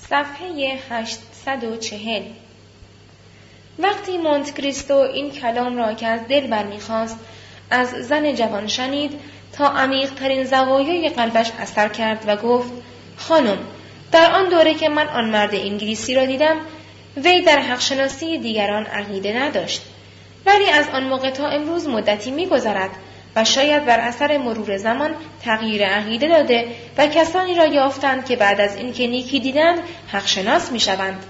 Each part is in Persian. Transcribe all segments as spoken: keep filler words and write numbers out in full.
صفحه هشتصد و چهل. وقتی مونت کریستو این کلام را که از دل برمیخواست از زن جوان شنید، تا عمیق ترین زوایای قلبش اثر کرد و گفت: خانم، در آن دوره که من آن مرد انگلیسی را دیدم، وی در حق شناسی دیگران عقیده نداشت، ولی از آن موقع تا امروز مدتی می‌گذرد و شاید بر اثر مرور زمان تغییر عقیده داده و کسانی را یافتند که بعد از اینکه نیکی دیدند حق شناس می‌شوند.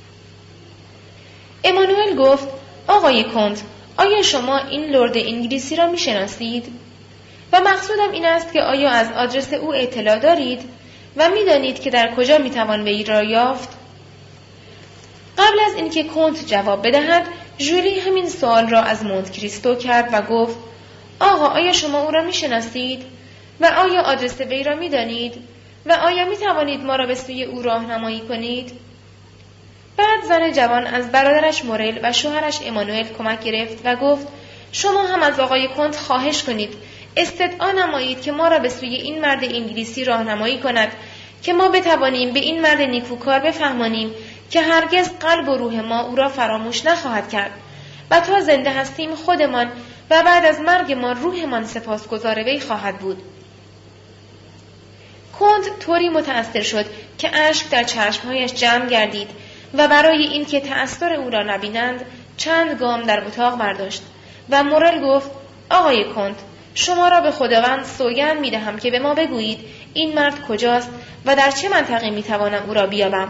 امانوئل گفت: آقای کنت، آیا شما این لرد انگلیسی را می‌شناسید؟ و مقصودم این است که آیا از آدرس او اطلاع دارید و می‌دانید که در کجا می‌توان وی را یافت؟ قبل از اینکه کنت جواب بدهد، ژولی همین سوال را از مونت کریستو کرد و گفت: آقا، آیا شما او را می‌شناسید و آیا آدرس وی را می‌دانید و آیا می‌توانید ما را به سوی او راهنمایی کنید؟ بعد زن جوان از برادرش مورل و شوهرش امانوئل کمک گرفت و گفت: شما هم از آقای کنت خواهش کنید استدعا نمایید که ما را به سوی این مرد انگلیسی راهنمایی کند که ما بتوانیم به این مرد نیکوکار بفهمانیم که هرگز قلب و روح ما او را فراموش نخواهد کرد و تا زنده هستیم خودمان و بعد از مرگ ما روحمان سپاسگزار وی خواهد بود. کنت طوری متأثر شد که اشک در چشمهایش جمع گردید و برای اینکه تأثیر او را نبینند چند گام در اتاق برداشت و مورل گفت: آقای کنت، شما را به خداوند سوگند می‌دهم که به ما بگویید این مرد کجاست و در چه منطقه می‌توانم او را بیابم.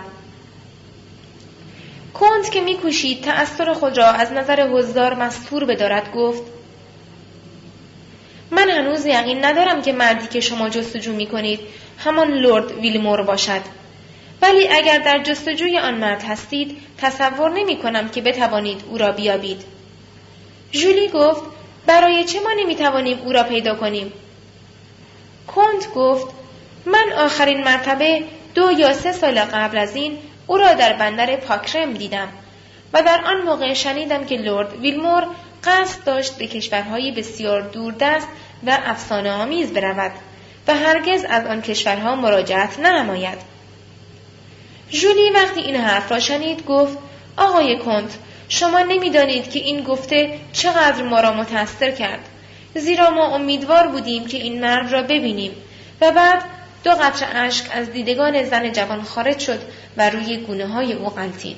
کنت که می‌کوشید تأثیر خود را از نظر حضار مستور بدارد گفت: من هنوز یقین ندارم که مردی که شما جستجو می‌کنید همان لرد ویلمور باشد، ولی اگر در جستجوی آن مرد هستید تصور نمی‌کنم که بتوانید او را بیابید. ژولی گفت: برای چه ما نمی‌توانیم او را پیدا کنیم؟ کنت گفت: من آخرین مرتبه دو یا سه سال قبل از این او را در بندر پاکرم دیدم و در آن موقع شنیدم که لرد ویلمور قصد داشت به کشورهای بسیار دوردست و افسانه آمیز برود و هرگز از آن کشورها مراجعت ننماید. ژولی وقتی این حرف را شنید گفت: آقای کنت، شما نمی‌دانید که این گفته چقدر ما را متأثر کرد، زیرا ما امیدوار بودیم که این مرد را ببینیم. و بعد دو قطره اشک از دیدگان زن جوان خارج شد و روی گونه‌های او غلتید.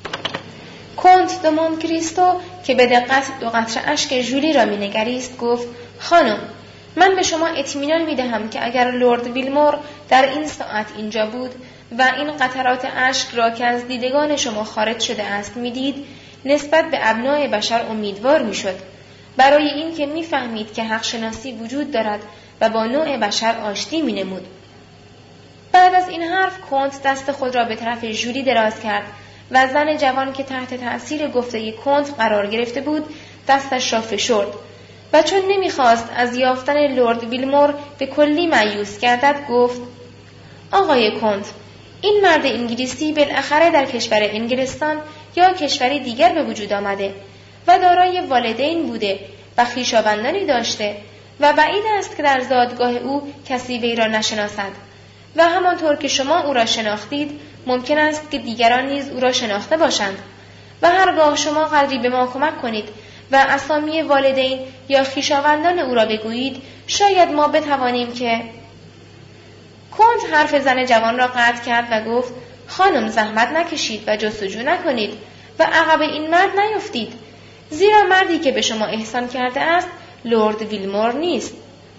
کنت دو مونت کریستو که به دقت دو قطره اشک ژولی را می‌نگریست گفت: خانم، من به شما اطمینان می‌دهم که اگر لرد ویلمور در این ساعت اینجا بود و این قطرات اشک را که از دیدگان شما خارج شده است می‌دید، نسبت به ابناء بشر امیدوار می‌شد، برای این که می‌فهمید که حق شناسی وجود دارد و با نوع بشر آشتی می‌نمود. بعد از این حرف کنت دست خود را به طرف ژولی دراز کرد و زن جوان که تحت تأثیر گفته کنت قرار گرفته بود دستش را فشرد و چون نمی‌خواست از یافتن لرد ویلمور به کلی مایوس گردد گفت: آقای کنت، این مرد انگلیسی بالاخره در کشور انگلستان یا کشوری دیگر به وجود آمده و دارای والدین بوده و خویشاوندانی داشته و بعید است که در زادگاه او کسی وی را نشناسد و همانطور که شما او را شناختید ممکن است که دیگران نیز او را شناخته باشند و هرگاه شما قدری به ما کمک کنید و اسامی والدین یا خویشاوندان او را بگویید شاید ما بتوانیم که... کنت حرف زن جوان را قطع کرد و گفت: خانم، زحمت نکشید و جستجو نکنید و عقب این مرد نیفتید، زیرا مردی که به شما احسان کرده است لرد ویلمور نیست.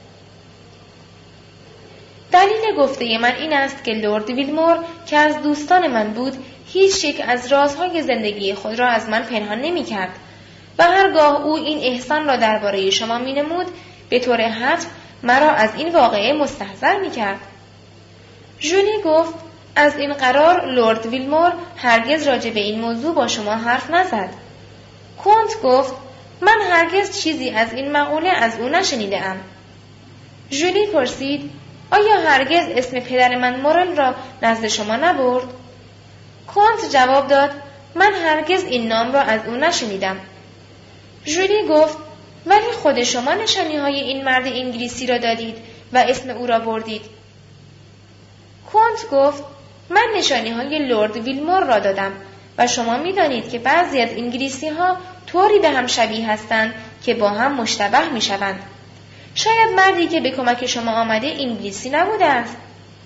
دلیل گفته من این است که لرد ویلمور که از دوستان من بود هیچ یک از رازهای زندگی خود را از من پنهان نمی کرد و هرگاه او این احسان را درباره شما می نمود به طور حتم مرا از این واقعه مستحضر می کرد. ژولی گفت: از این قرار لرد ویلمور هرگز راجع به این موضوع با شما حرف نزد. کنت گفت: من هرگز چیزی از این مقوله از او نشنیده ام. ژولی پرسید: آیا هرگز اسم پدر من مورل را نزد شما نبرد؟ کنت جواب داد: من هرگز این نام را از او نشنیدم. ژولی گفت: ولی خود شما نشانی‌های این مرد انگلیسی را دادید و اسم او را بردید. کنت گفت: من نشانی های لرد ویلمور را دادم و شما می دانید که بعضی از انگلیسی ها طوری به هم شبیه هستند که با هم مشتبه می شوند. شاید مردی که به کمک شما آمده انگلیسی نبوده است.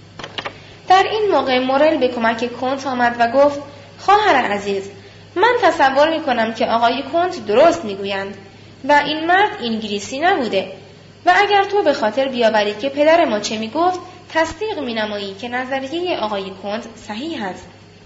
در این موقع مورل به کمک کنت آمد و گفت خواهر عزیز، من تصور می کنم که آقای کنت درست می گویند و این مرد انگلیسی نبوده و اگر تو به خاطر بیاوری که پدر ما چه می گفت تصدیق می نمایی که نظریه آقای کنت صحیح است.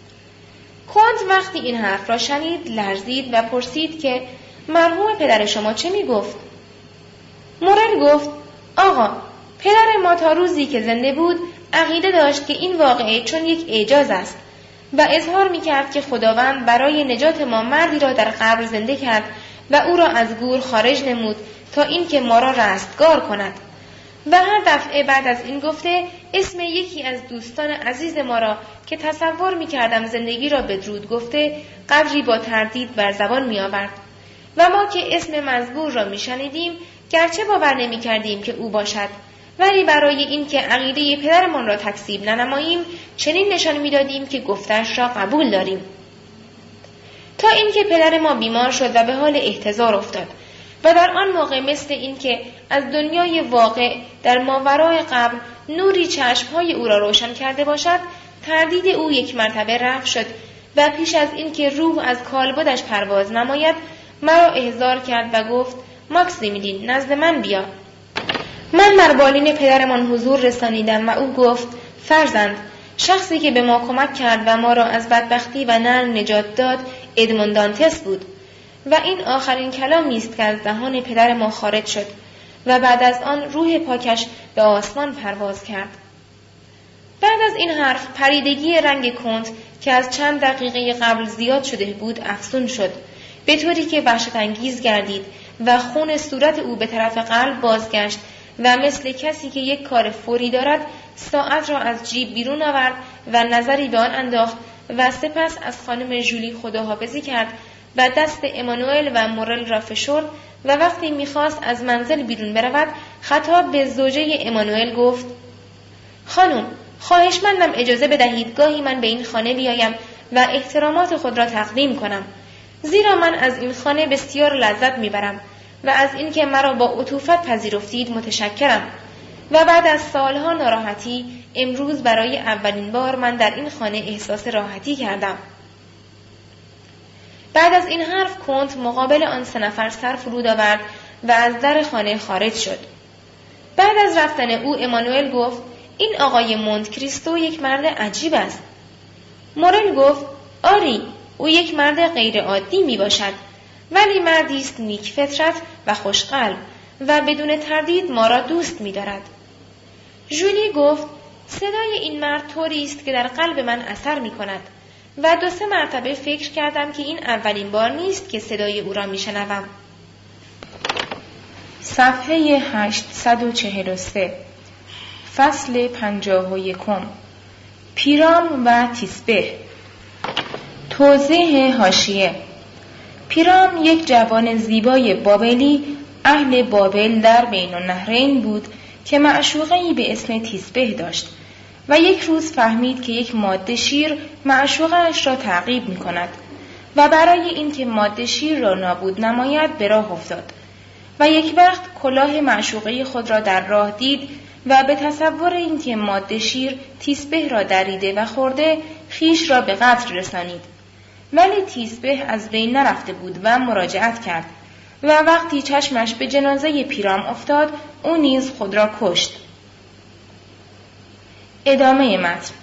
کنت وقتی این حرف را شنید لرزید و پرسید که مرحوم پدر شما چه می گفت؟ مورل گفت آقا، پدر ما تا روزی که زنده بود عقیده داشت که این واقعه چون یک اعجاز است و اظهار می کرد که خداوند برای نجات ما مردی را در قبر زنده کرد و او را از گور خارج نمود تا اینکه ما را رستگار کند. و هر دفعه بعد از این گفته اسم یکی از دوستان عزیز ما را که تصور می کردم زندگی را بدرود گفته قدری با تردید بر زبان می آورد و ما که اسم مزبور را می شنیدیم گرچه باور نمی کردیم که او باشد ولی برای این که عقیده پدرمان را تکذیب ننماییم چنین نشان می دادیم که گفتش را قبول داریم. تا اینکه پدر ما بیمار شد و به حال احتضار افتاد و در آن موقع مثل این که از دنیای واقع در ماورای قبر نوری چشمهای او را روشن کرده باشد تردید او یک مرتبه رفع شد و پیش از این که روح از کالبدش پرواز نماید مرا احضار کرد و گفت ماکسیمیلین نزد من بیا. من بر بالین پدرمان حضور رسانیدم و او گفت فرزند، شخصی که به ما کمک کرد و ما را از بدبختی و نر نجات داد ادموند دانتس بود و این آخرین کلامی است که از دهان پدر ما خارج شد و بعد از آن روح پاکش به آسمان پرواز کرد. بعد از این حرف پریدگی رنگ کنت که از چند دقیقه قبل زیاد شده بود افزون شد به طوری که وحشت انگیز گردید و خون صورت او به طرف قلب بازگشت و مثل کسی که یک کار فوری دارد ساعت را از جیب بیرون آورد و نظری به آن انداخت و سپس از خانم ژولی خداحافظی کرد و دست امانوئل و مورل را فشرد و وقتی میخواست از منزل بیرون برود خطاب به زوجه امانوئل گفت خانم، خواهشمندم اجازه بدهید گاهی من به این خانه بیایم و احترامات خود را تقدیم کنم، زیرا من از این خانه بسیار لذت میبرم و از اینکه مرا با عطوفت پذیرفتید متشکرم و بعد از سالها ناراحتی امروز برای اولین بار من در این خانه احساس راحتی کردم. بعد از این حرف کنت مقابل آن سه نفر سر فرود آورد و از در خانه خارج شد. بعد از رفتن او امانوئل گفت این آقای مونت کریستو یک مرد عجیب است. مورل گفت آری، او یک مرد غیر عادی می باشد ولی مردی است نیک فطرت و خوشقلب و بدون تردید ما را دوست می دارد. ژولی گفت صدای این مرد طوری است که در قلب من اثر می کند و دو سه مرتبه فکر کردم که این اولین بار نیست که صدای او را می شنوم. صفحه هشتصد و چهل و سه فصل پنجاه و یکم پیرام و تیسبه. توضیح حاشیه: پیرام یک جوان زیبای بابلی اهل بابل در بین النهرین بود که معشوقه‌ای به اسم تیسبه داشت و یک روز فهمید که یک ماده شیر معشوقه‌اش را تعقیب می کند و برای اینکه ماده شیر را نابود نماید به راه افتاد و یک وقت کلاه معشوقه خود را در راه دید و به تصور اینکه ماده شیر تیسبه را دریده و خورده خیش را به قتل رسانید، ولی تیسبه از بین نرفته بود و مراجعت کرد و وقتی چشمش به جنازه پیرام افتاد او نیز خود را کشت. ادامه متن.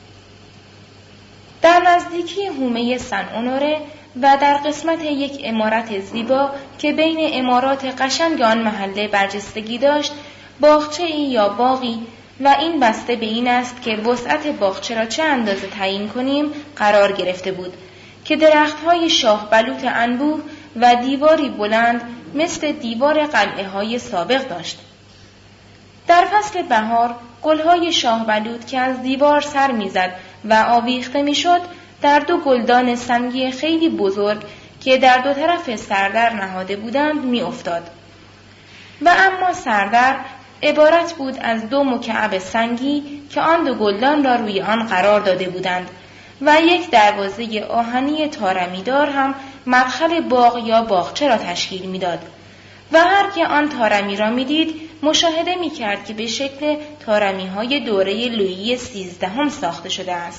در نزدیکی حومه سن اونوره و در قسمت یک عمارت زیبا که بین عمارات قشنگ آن محله برجستگی داشت باغچه‌ای یا باغی و این بسته به این است که وسعت باغچه را چه اندازه تعیین کنیم قرار گرفته بود که درخت‌های شاه بلوط انبوه و دیواری بلند مثل دیوار قلعه‌های سابق داشت. در فصل بهار گل‌های شاه بلوط که از دیوار سر می‌زد و آویخته می‌شد در دو گلدان سنگی خیلی بزرگ که در دو طرف سردر نهاده بودند می‌افتاد و اما سردر عبارت بود از دو مکعب سنگی که آن دو گلدان را روی آن قرار داده بودند و یک دروازه آهنی طارمیدار هم مدخل باغ یا باغچه را تشکیل میداد و هر که آن طارمی را میدید مشاهده میکرد که به شکل طارمی‌های دوره لویی سیزدهم ساخته شده است.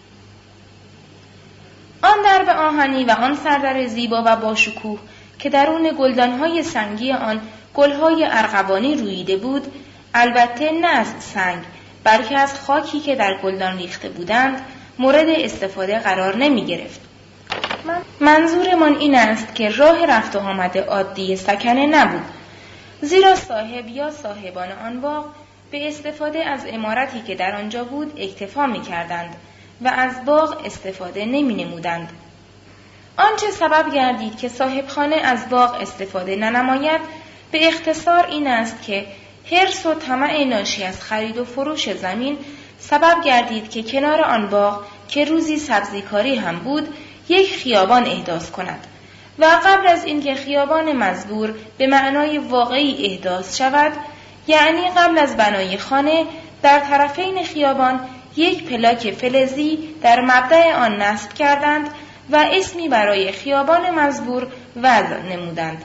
آن درب آهنی و آن سردر زیبا و باشکوه که درون گلدان‌های سنگی آن گل‌های ارغوانی رویده بود، البته نه از سنگ بلکه از خاکی که در گلدان ریخته بودند مورد استفاده قرار نمی گرفت. منظورمان این است که راه رفت و آمد عادی سکنه نبود، زیرا صاحب یا صاحبان آن باغ به استفاده از عمارتی که در آنجا بود اکتفا می کردند و از باغ استفاده نمی نمودند. آنچه سبب گردید که صاحب خانه از باغ استفاده ننماید به اختصار این است که حرص و طمع ناشی از خرید و فروش زمین سبب گردید که کنار آن باغ که روزی سبزیکاری هم بود یک خیابان احداث کند و قبل از اینکه خیابان مزبور به معنای واقعی احداث شود، یعنی قبل از بنای خانه، در طرفین خیابان یک پلاک فلزی در مبدأ آن نصب کردند و اسمی برای خیابان مزبور وضع نمودند.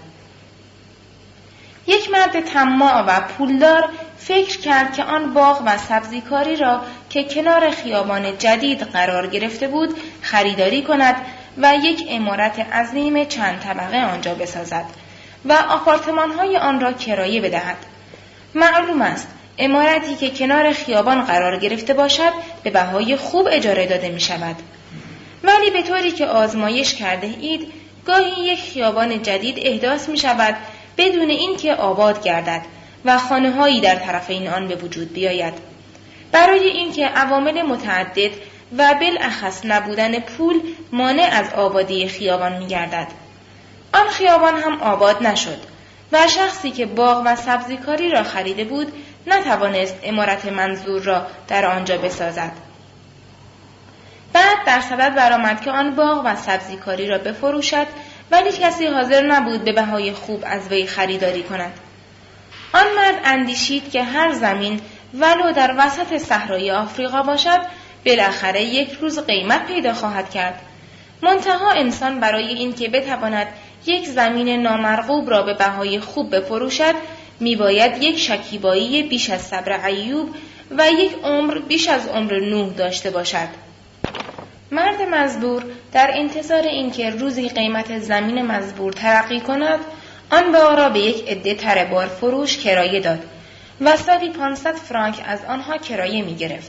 یک مرد طماع و پولدار فکر کرد که آن باغ و سبزیکاری را که کنار خیابان جدید قرار گرفته بود خریداری کند و یک عمارت عظیم چند طبقه آنجا بسازد و آپارتمان‌های آن را کرایه بدهد. معلوم است عمارتی که کنار خیابان قرار گرفته باشد به بهای خوب اجاره داده می شود. ولی به طوری که آزمایش کرده اید گاهی یک خیابان جدید احداث می شود بدون اینکه آباد گردد و خانه‌هایی در طرفین آن به وجود بیاید. برای اینکه عوامل متعدد و بالاخص نبودن پول مانع از آبادی خیابان می‌گردد. آن خیابان هم آباد نشد و شخصی که باغ و سبزیکاری را خریده بود نتوانست عمارت منظور را در آنجا بسازد. بعد در صدد برآمد که آن باغ و سبزیکاری را بفروشد، ولی کسی حاضر نبود به بهای خوب از وی خریداری کند. آن مرد اندیشید که هر زمین ولو در وسط صحرای آفریقا باشد بالاخره یک روز قیمت پیدا خواهد کرد. منتها انسان برای اینکه بتواند یک زمین نامرغوب را به بهای خوب بفروشد میباید یک شکیبایی بیش از صبر ایوب و یک عمر بیش از عمر نوح داشته باشد. مرد مزبور در انتظار اینکه روزی قیمت زمین مزبور ترقی کند آن باغ را به یک عده تره بار فروش کرایه داد و سالی پانصد فرانک از آنها کرایه می گرفت.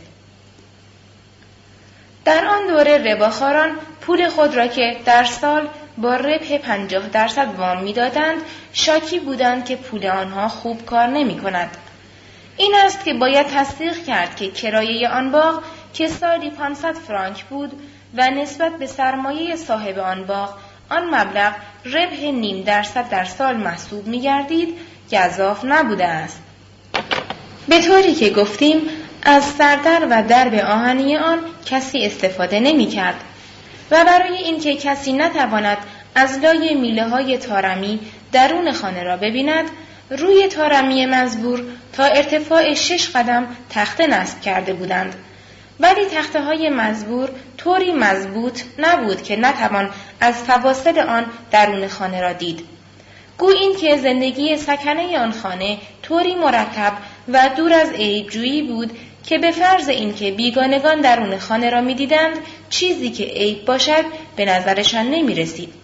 در آن دوره رباخواران پول خود را که در سال با ربح پنجاه درصد وام می دادند شاکی بودند که پول آنها خوب کار نمی کند. این است که باید تصدیق کرد که کرایه آن باغ که سالی پانصد فرانک بود و نسبت به سرمایه صاحب آن باغ آن مبلغ ربح نیم درصد در سال محسوب می گردید گزاف نبوده است. به طوری که گفتیم از سردر و درب آهنی آن کسی استفاده نمی کرد و برای اینکه کسی نتواند از لای میله های طارمی درون خانه را ببیند روی طارمی مزبور تا ارتفاع شش قدم تخته نصب کرده بودند، ولی تخته های مزبور طوری مضبوط نبود که نتوان از فواصل آن درون خانه را دید. گو این که زندگی سکنه آن خانه طوری مرتب و دور از عیبجویی بود که به فرض اینکه بیگانگان درون خانه را می دیدند چیزی که عیب باشد به نظرشان نمی رسید.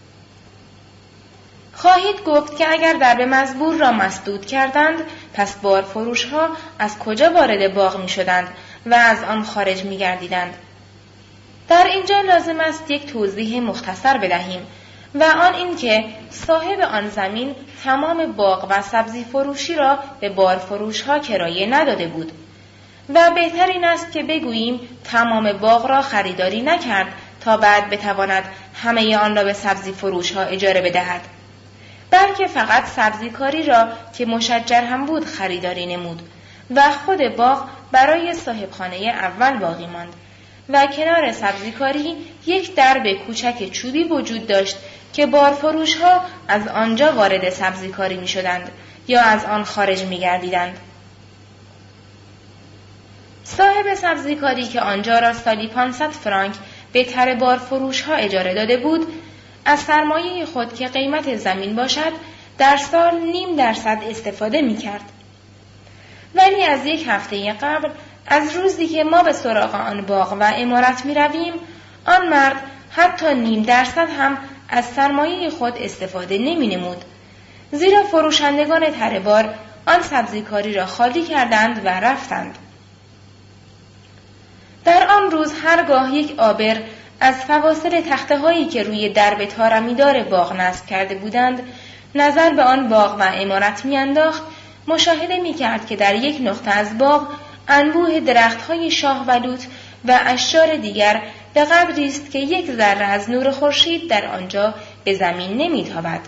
خواهید گفت که اگر درب مزبور را مسدود کردند پس بارفروش ها از کجا وارد باغ می شدند و از آن خارج می گردیدند. در اینجا لازم است یک توضیح مختصر بدهیم و آن این که صاحب آن زمین تمام باغ و سبزی فروشی را به بارفروش ها کرایه نداده بود و بهتر این است که بگوییم تمام باغ را خریداری نکرد تا بعد بتواند همه آن را به سبزی فروش ها اجاره بدهد، بلکه فقط سبزیکاری را که مشجر هم بود خریداری نمود و خود باغ برای صاحبخانه اول باقی ماند و کنار سبزیکاری یک درب کوچک چوبی وجود داشت که بارفروش ها از آنجا وارد سبزیکاری می شدند یا از آن خارج می‌گردیدند. صاحب سبزیکاری که آنجا را سالی پانصد فرانک به تره بار فروش ها اجاره داده بود، از سرمایه خود که قیمت زمین باشد در سال نیم درصد استفاده می کرد. ولی از یک هفته قبل، از روزی که ما به سراغ آن باغ و عمارت می رویم، آن مرد حتی نیم درصد هم از سرمایه خود استفاده نمی نمود، زیرا فروشندگان تره بار آن سبزیکاری را خالی کردند و رفتند. در آن روز هرگاه یک آبر از فواصل تخته هایی که روی درب طارمیدار باغ نصب کرده بودند نظر به آن باغ و عمارت میانداخت، مشاهده میکرد که در یک نقطه از باغ انبوه درخت های شاه بلوط و اشجار دیگر به قدری است که یک ذره از نور خورشید در آنجا به زمین نمیتابد.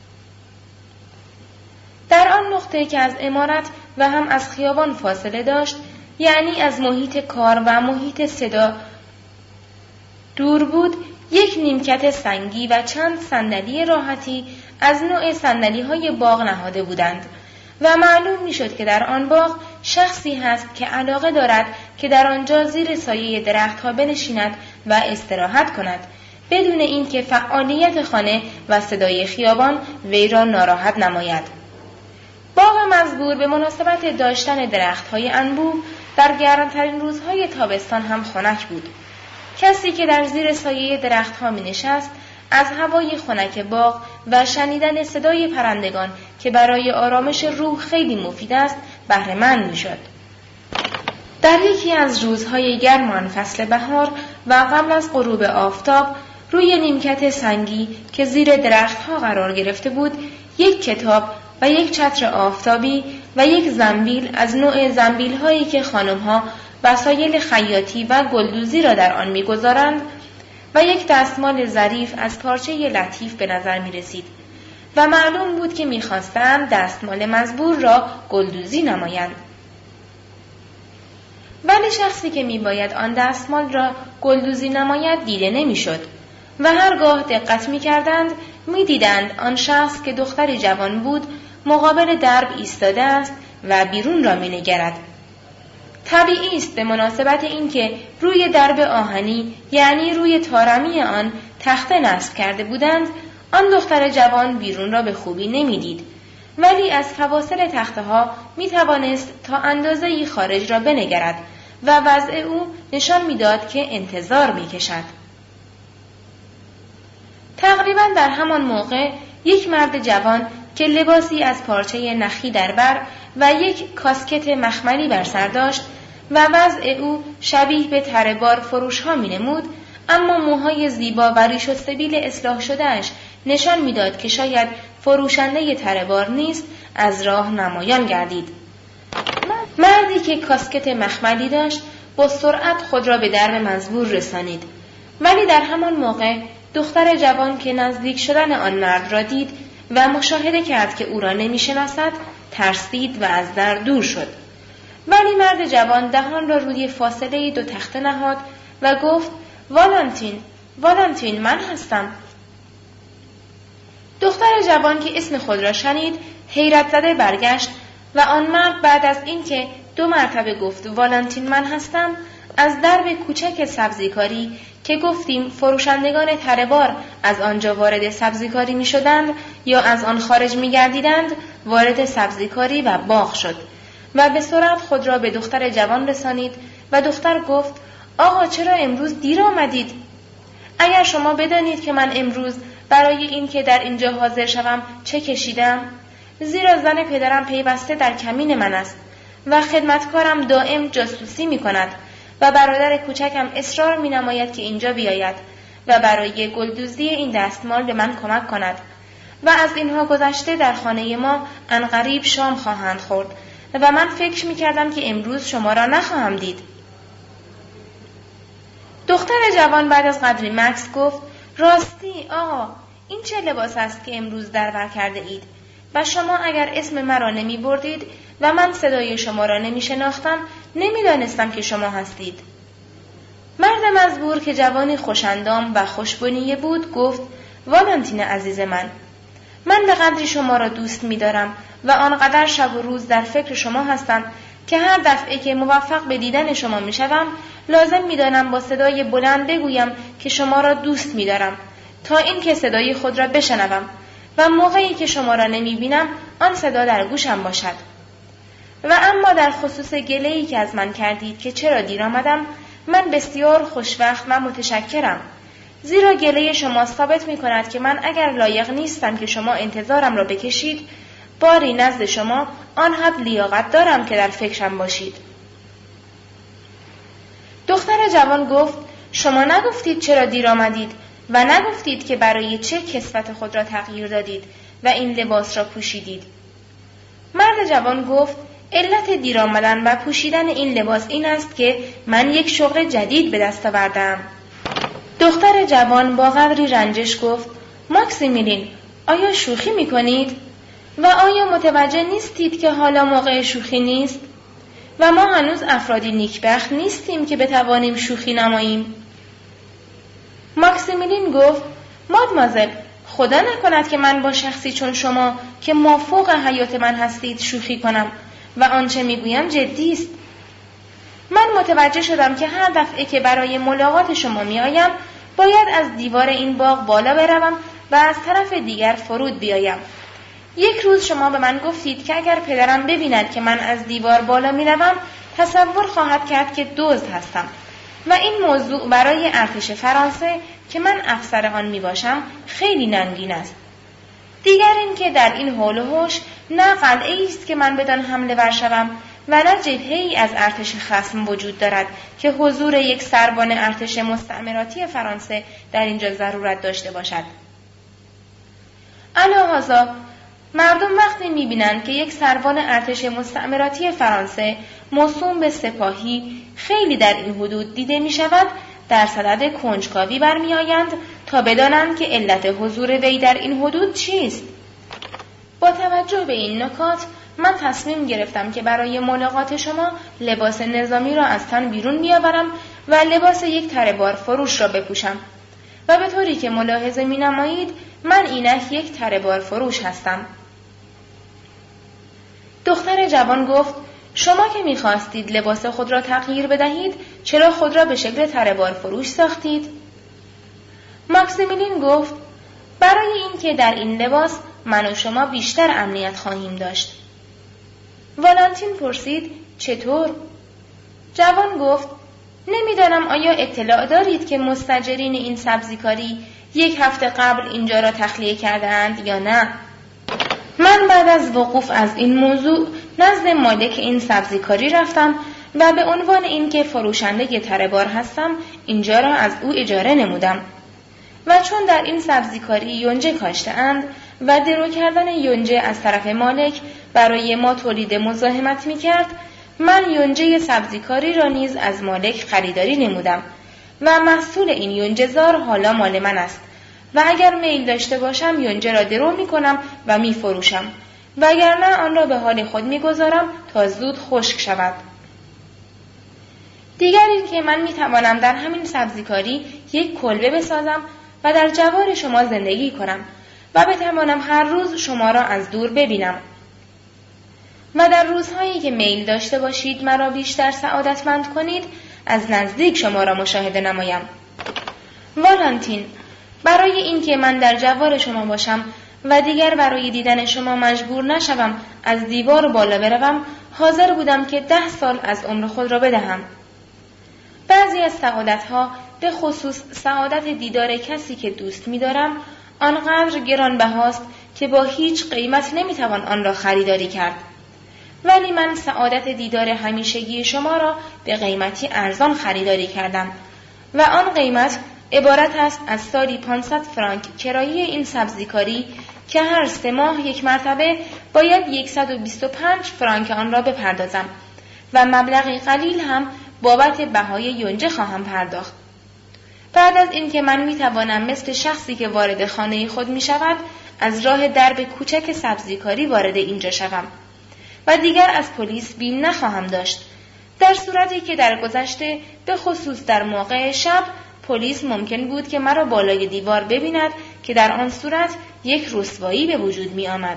در آن نقطه که از عمارت و هم از خیابان فاصله داشت، یعنی از محیط کار و محیط صدا دور بود، یک نیمکت سنگی و چند صندلی راحتی از نوع صندلی‌های باغ نهاده بودند و معلوم می‌شد که در آن باغ شخصی هست که علاقه دارد که در آنجا زیر سایه درخت‌ها بنشیند و استراحت کند، بدون اینکه فعالیت خانه و صدای خیابان وی را ناراحت نماید. باغ مزبور به مناسبت داشتن درخت‌های انبوه در گرمترین روزهای تابستان هم خنک بود. کسی که در زیر سایه درخت‌ها می‌نشست، از هوای خنک باغ و شنیدن صدای پرندگان که برای آرامش روح خیلی مفید است، بهره مند می‌شد. در یکی از روزهای گرم آن فصل بهار و قبل از غروب آفتاب، روی نیمکت سنگی که زیر درخت‌ها قرار گرفته بود، یک کتاب و یک چتر آفتابی و یک زنبیل از نوع زنبیل‌هایی که خانم‌ها وسایل خیاطی و گلدوزی را در آن می‌گذارند و یک دستمال ظریف از پارچه لطیف به نظر می‌رسید و معلوم بود که می‌خواستند دستمال مزبور را گلدوزی نمایند. ولی شخصی که می‌باید آن دستمال را گلدوزی نماید دیده نمی‌شد و هرگاه دقت می‌کردند می‌دیدند آن شخص که دختری جوان بود مقابل درب ایستاده است و بیرون را می‌نگرد. طبیعی است به مناسبت اینکه روی درب آهنی، یعنی روی طارمی آن، تخته نصب کرده بودند، آن دختر جوان بیرون را به خوبی نمی‌دید، ولی از فواصل تخته ها می توانست تا اندازه‌ای خارج را بنگرد و وضع او نشان می‌داد که انتظار می‌کشد. تقریباً در همان موقع یک مرد جوان که لباسی از پارچه نخی در بر و یک کاسکت مخملی بر سر داشت و وضع او شبیه به تره بار فروش ها می نمود، اما موهای زیبا و ریش و سبیل اصلاح شدهش نشان میداد که شاید فروشنده تره بار نیست، از راه نمایان گردید. مردی که کاسکت مخملی داشت با سرعت خود را به درب مزبور رسانید، ولی در همان موقع دختر جوان که نزدیک شدن آن مرد را دید و مشاهده کرد که او را نمی‌شناسد، ترسید و از در دور شد. ولی مرد جوان دهان را روی فاصله دو تخته نهاد و گفت: والنتین، والنتین، من هستم. دختر جوان که اسم خود را شنید حیرت زده برگشت و آن مرد بعد از اینکه دو مرتبه گفت والنتین من هستم، از درب کوچک سبزیکاری که گفتیم فروشندگان تره بار از آنجا وارد سبزیکاری می شدند یا از آن خارج می گردیدند، وارد سبزیکاری و باغ شد و به سرعت خود را به دختر جوان رسانید و دختر گفت: آقا چرا امروز دیر آمدید؟ اگر شما بدانید که من امروز برای این که در اینجا حاضر شوم چه کشیدم، زیرا زن پدرم پیوسته در کمین من است و خدمتکارم دائم جاسوسی می کند و برادر کوچکم اصرار می نماید که اینجا بیاید و برای گلدوزی این دستمال به من کمک کند و از اینها گذشته در خانه ما عنقریب شام خواهند خورد و من فکر می کردم که امروز شما را نخواهم دید. دختر جوان بعد از قدری مکث گفت: راستی آقا، این چه لباس است که امروز در بر کرده اید و شما اگر اسم مرا نمی بردید و من صدای شما را نمی شناختم، نمی دانستم که شما هستید. مرد مزبور که جوانی خوشندام و خوشبنیه بود گفت: والنتین عزیز من، من به قدری شما را دوست می دارم و آنقدر شب و روز در فکر شما هستم که هر دفعه که موفق به دیدن شما می شدم لازم می دانم با صدای بلند بگویم که شما را دوست می دارم تا این که صدای خود را بشنوم و موقعی که شما را نمی بینم آن صدا در گوشم باشد. و اما در خصوص گله‌ای که از من کردید که چرا دیر آمدم، من بسیار خوشوقت و متشکرم، زیرا گله شما ثابت می کند که من اگر لایق نیستم که شما انتظارم را بکشید، باری نزد شما آن حد لیاقت دارم که در فکرم باشید. دختر جوان گفت شما نگفتید چرا دیر آمدید و نگفتید که برای چه کسوت خود را تغییر دادید و این لباس را پوشیدید. مرد جوان گفت علت دیر آمدن و پوشیدن این لباس این است که من یک شغل جدید به دست آوردم. دختر جوان با قدری رنجش گفت ماکسیمیلین، آیا شوخی می کنید؟ و آیا متوجه نیستید که حالا موقع شوخی نیست؟ و ما هنوز افرادی نیکبخت نیستیم که بتوانیم شوخی نماییم. ماکسیمیلین گفت مادمازل، خدا نکند که من با شخصی چون شما که مافوق حیات من هستید شوخی کنم و آنچه میگویم جدی است. من متوجه شدم که هر دفعه که برای ملاقات شما میآیم باید از دیوار این باغ بالا بروم و از طرف دیگر فرود بیایم. یک روز شما به من گفتید که اگر پدرم ببیند که من از دیوار بالا میروم تصور خواهد کرد که دزد هستم و این موضوع برای ارتش فرانسه که من افسر آن می باشم خیلی ننگین است. دیگر این که در این حول و حوش نه قلعه‌ای است که من بدان حمله ور شوم و نه جبهه‌ای از ارتش خصم وجود دارد که حضور یک سربان ارتش مستعمراتی فرانسه در اینجا ضرورت داشته باشد. علاوه مردم وقتی می‌بینند که یک سربان ارتش مستعمراتی فرانسه موسوم به سپاهی خیلی در این حدود دیده می‌شود، در صدد کنجکاوی برمی‌آیند تا بدانند که علت حضور وی در این حدود چیست. با توجه به این نکات من تصمیم گرفتم که برای ملاقات شما لباس نظامی را از تن بیرون بیاورم و لباس یک تره‌بار فروش را بپوشم و به طوری که ملاحظه می‌نمایید من اینک یک تره‌بار فروش هستم. دختر جوان گفت شما که می‌خواستید لباس خود را تغییر بدهید چرا خود را به شکل تره‌بار فروش ساختید؟ ماکسیمیلین گفت برای این که در این لباس من و شما بیشتر امنیت خواهیم داشت. والنتین پرسید چطور؟ جوان گفت نمیدانم آیا اطلاع دارید که مستاجرین این سبزیکاری یک هفته قبل اینجا را تخلیه کرده‌اند یا نه؟ من بعد از وقوف از این موضوع نزد مالک این سبزیکاری رفتم و به عنوان اینکه فروشنده تره‌بار هستم اینجا را از او اجاره نمودم و چون در این سبزیکاری یونجه کاشته‌اند و درو کردن یونجه از طرف مالک برای ما تولید مزاحمت می‌کرد، من یونجه سبزیکاری را نیز از مالک خریداری نمودم و محصول این یونجه‌زار حالا مال من است و اگر میل داشته باشم یونجه را درو می‌کنم و می‌فروشم و اگر نه آن را به حال خود می‌گذارم تا زود خشک شود. دیگر این که من می‌توانم در همین سبزیکاری یک کلبه بسازم و در جوار شما زندگی کنم و بتوانم هر روز شما را از دور ببینم و در روزهایی که میل داشته باشید مرا بیشتر سعادتمند کنید از نزدیک شما را مشاهده نمایم. والنتین، برای اینکه من در جوار شما باشم و دیگر برای دیدن شما مجبور نشوم از دیوار بالا بروم، حاضر بودم که ده سال از عمر خود را بدهم. بعضی از سعادتها به خصوص سعادت دیدار کسی که دوست می‌دارم آنقدر گرانبهاست که با هیچ قیمت نمی‌توان آن را خریداری کرد. ولی من سعادت دیدار همیشگی شما را به قیمتی ارزان خریداری کردم و آن قیمت عبارت است از سالی پانصد فرانک کرایه این سبزیکاری که هر سه ماه یک مرتبه باید صد و بیست و پنج فرانک آن را بپردازم و مبلغی قلیل هم بابت بهای یونجه خواهم پرداخت. بعد از اینکه من میتوانم مثل شخصی که وارد خانه خود میشود از راه درب کوچک سبزیکاری وارد اینجا شوم و دیگر از پلیس بیم نخواهم داشت، در صورتی که در گذشته به خصوص در موقع شب پلیس ممکن بود که مرا بالای دیوار ببیند که در آن صورت یک رسوایی به وجود می آمد.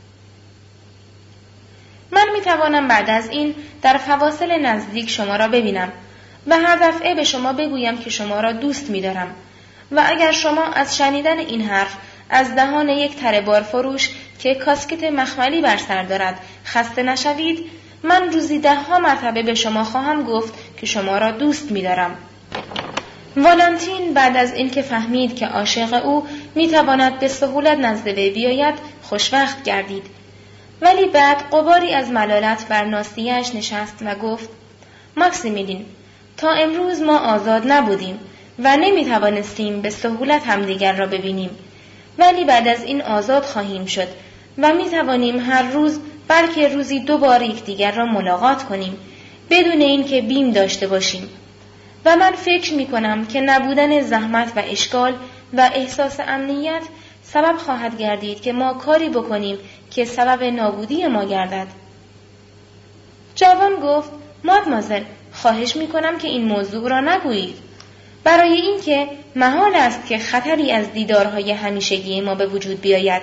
من می توانم بعد از این در فواصل نزدیک شما را ببینم و هر دفعه به شما بگویم که شما را دوست می دارم و اگر شما از شنیدن این حرف از دهان یک تره‌بار فروش که کاسکت مخملی بر سر دارد خسته نشوید، من روزی ده ها مرتبه به شما خواهم گفت که شما را دوست می دارم. والنتین بعد از اینکه فهمید که عاشق او می تواند به سهولت نزد وی بیاید خوشوقت گردید، ولی بعد غباری از ملالت بر ناصیه‌اش نشست و گفت: ماکسیمیلین، تا امروز ما آزاد نبودیم و نمی توانستیم به سهولت همدیگر را ببینیم، ولی بعد از این آزاد خواهیم شد و می توانیم هر روز بلکه روزی دو بار یکدیگر را ملاقات کنیم بدون اینکه بیم داشته باشیم و من فکر می کنم که نبودن زحمت و اشکال و احساس امنیت سبب خواهد گردید که ما کاری بکنیم که سبب نابودی ما گردد. جوان گفت: مادمازل، خواهش می کنم که این موضوع را نگویید، برای اینکه محال است که خطری از دیدارهای همیشگی ما به وجود بیاید.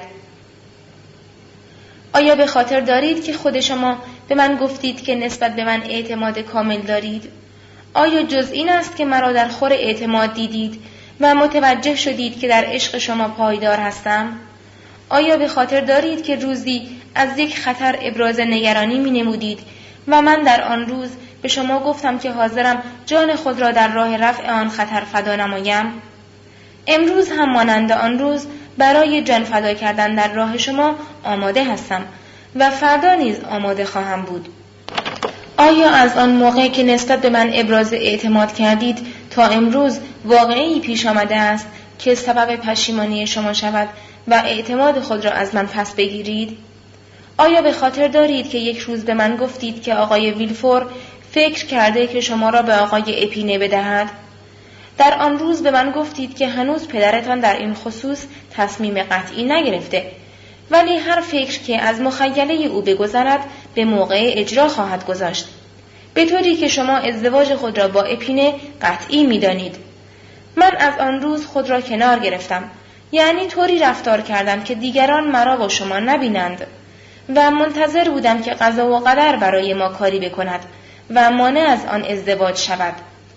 آیا به خاطر دارید که خود شما به من گفتید که نسبت به من اعتماد کامل دارید؟ آیا جز این است که مرا در خور اعتماد دیدید و متوجه شدید که در عشق شما پایدار هستم؟ آیا به خاطر دارید که روزی از یک خطر ابراز نگرانی می نمودید و من در آن روز به شما گفتم که حاضرم جان خود را در راه رفع آن خطر فدا نمایم؟ امروز هم مانند آن روز برای جان فدا کردن در راه شما آماده هستم و فردا نیز آماده خواهم بود. آیا از آن موقع که نسبت به من ابراز اعتماد کردید تا امروز واقعی پیش آمده است که سبب پشیمانی شما شود و اعتماد خود را از من پس بگیرید؟ آیا به خاطر دارید که یک روز به من گفتید که آقای ویلفور فکر کرده که شما را به آقای اپینه بدهد؟ در آن روز به من گفتید که هنوز پدرتان در این خصوص تصمیم قطعی نگرفته، ولی هر فکر که از مخیله او بگذرد به موقع اجرا خواهد گذاشت، به طوری که شما ازدواج خود را با اپینه قطعی می دانید. من از آن روز خود را کنار گرفتم، یعنی طوری رفتار کردم که دیگران مرا با شما نبینند و منتظر بودم که قضا و قدر برای ما کاری بکند و مانع از آن ازدواج شود.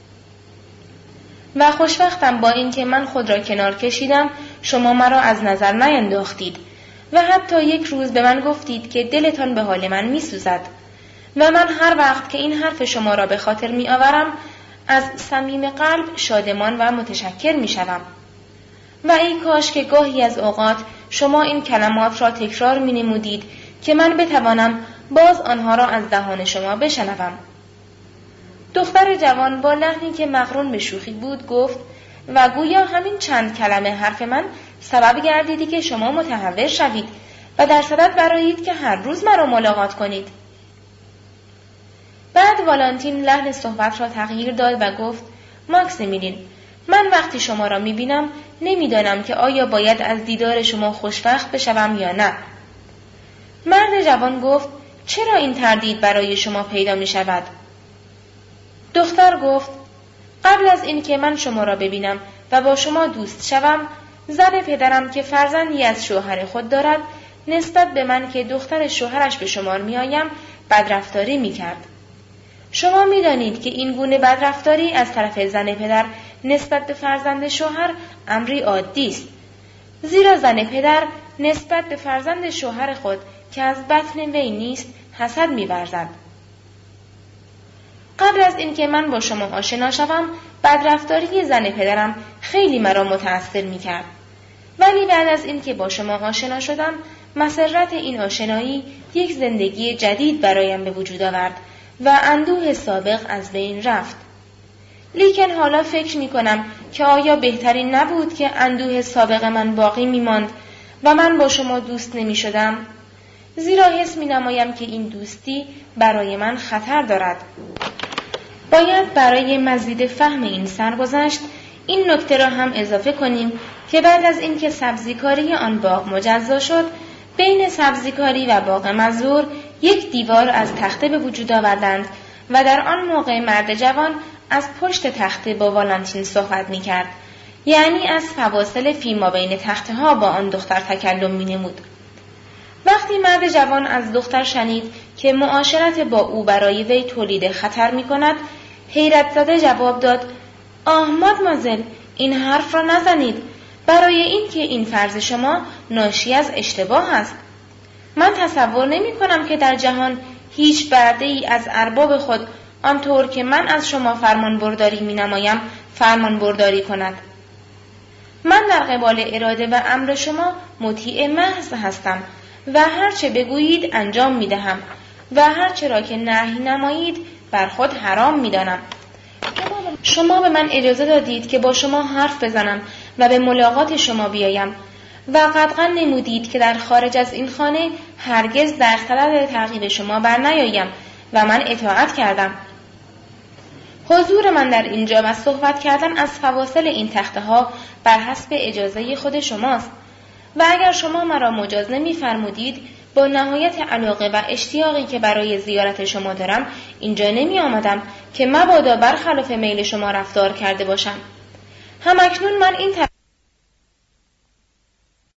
و خوشوقتم با اینکه من خود را کنار کشیدم شما مرا از نظر نینداختید و حتی یک روز به من گفتید که دلتان به حال من می سوزد و من هر وقت که این حرف شما را به خاطر می آورم از صمیم قلب شادمان و متشکر می شوم. و ای کاش که گاهی از اوقات شما این کلمات را تکرار می نمودید که من بتوانم باز آنها را از دهان شما بشنوم. دختر جوان با لحنی که مقرون به شوخی بود گفت: و گویا همین چند کلمه حرف من سبب گردیدی که شما متحول شوید و در صدد برایید که هر روز مرا ملاقات کنید. بعد والنتین لحن صحبت را تغییر داد و گفت: ماکسیمیلین، من وقتی شما را میبینم نمیدانم که آیا باید از دیدار شما خوشوقت بشوم یا نه. مرد جوان گفت: چرا این تردید برای شما پیدا می شود؟ دختر گفت: قبل از اینکه من شما را ببینم و با شما دوست شوم، زن پدرم که فرزندی از شوهر خود دارد نسبت به من که دختر شوهرش به شمار می آیم بدرفتاری می کرد. شما می دانید که این گونه بدرفتاری از طرف زن پدر نسبت به فرزند شوهر امری عادی است، زیرا زن پدر نسبت به فرزند شوهر خود که از بطن وی نیست حسد می ورزد. قبل از اینکه من با شما آشنا شوم بدرفتاری زن پدرم خیلی مرا متأثر می کرد، ولی بعد از اینکه با شما آشنا شدم مسرت این آشنایی یک زندگی جدید برایم به وجود آورد و اندوه سابق از بین رفت. لیکن حالا فکر می کنم که آیا بهترین نبود که اندوه سابق من باقی می ماند و من با شما دوست نمی شدم؟ زیرا حس می نمایم که این دوستی برای من خطر دارد. باید برای مزید فهم این سرگذشت این نکته را هم اضافه کنیم که بعد از اینکه سبزیکاری آن باغ مجزا شد، بین سبزیکاری و باغ مزور یک دیوار از تخته به وجود آوردند و در آن موقع مرد جوان از پشت تخته با والنتین صحبت می کرد یعنی از فواصل فیما بین تخته ها با آن دختر تکلم می نمود. وقتی مرد جوان از دختر شنید که معاشرت با او برای وی تولید خطر می کند، حیرت زده جواب داد: آه مادمازل، این حرف را نزنید، برای این که این فرض شما ناشی از اشتباه است. من تصور نمی کنم که در جهان هیچ برده ای از ارباب خود آنطور که من از شما فرمان برداری می نمایم فرمان برداری کند. من در قبال اراده و امر شما مطیع محض هستم و هرچه بگویید انجام می دهم و هرچه را که نهی نمایید بر خود حرام می دانم. شما به من اجازه دادید که با شما حرف بزنم و به ملاقات شما بیایم و قطعا نمودید که در خارج از این خانه هرگز در خلل تعقیب شما بر نیایم و من اطاعت کردم. حضور من در اینجا و صحبت کردن از فواصل این تخته ها بر حسب اجازه خود شماست و اگر شما مرا مجاز نمی فرمودید با نهایت علاقه و اشتیاقی که برای زیارت شما دارم اینجا نمی آمدم که مبادا برخلاف میل شما رفتار کرده باشم. همکنون من این